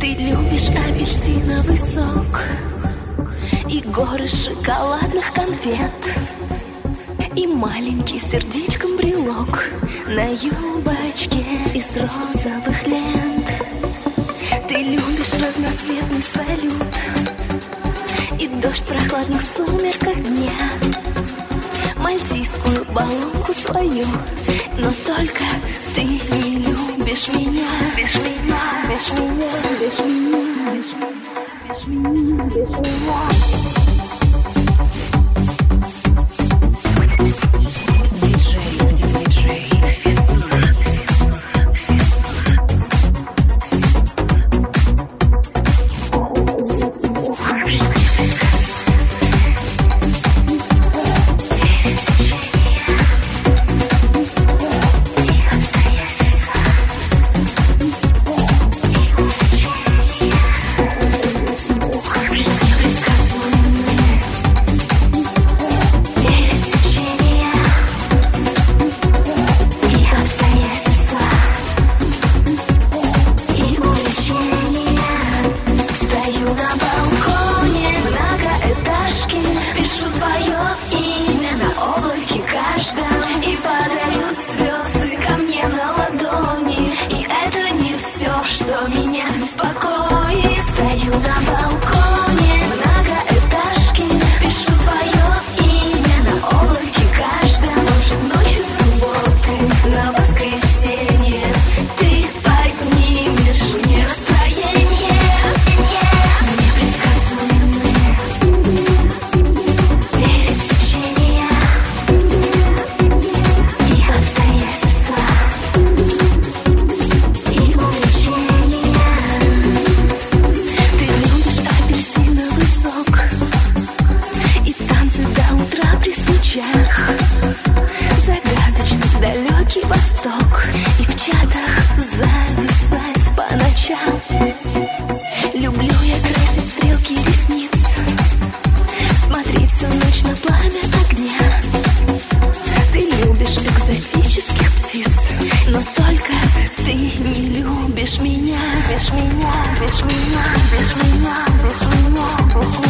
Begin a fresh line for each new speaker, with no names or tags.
Ты любишь апельсиновый сок и горы шоколадных конфет, и маленький сердечком брелок на юбочке из розовых лент. Ты любишь разноцветный салют и дождь в прохладных сумерках дня, мальтийскую баллонку свою, но только ты не любишь меня. Бишь меня, бишь меня, бишь меня, бишь меня, бишь меня. Загадочный далекий восток, и в чатах зависать по ночам. Люблю я красить стрелки ресниц, смотреть всю ночь на пламя огня. Ты любишь экзотических птиц, но только ты не любишь меня. Бишь меня, бишь меня, бишь меня, бишь меня, бишь меня.